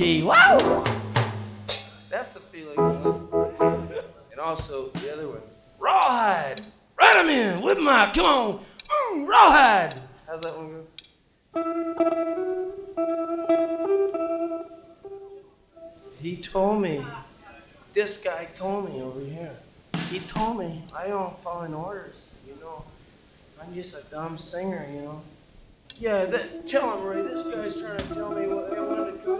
key. Wow! That's the feeling. And also the other one, rawhide. Right 'em in, whip 'em out. Come on, rawhide. How's that one go? He told me. This guy told me over here. He told me I don't follow orders. You know, I'm just a dumb singer. You know. Yeah, tell him, Ray. This guy's trying to tell me what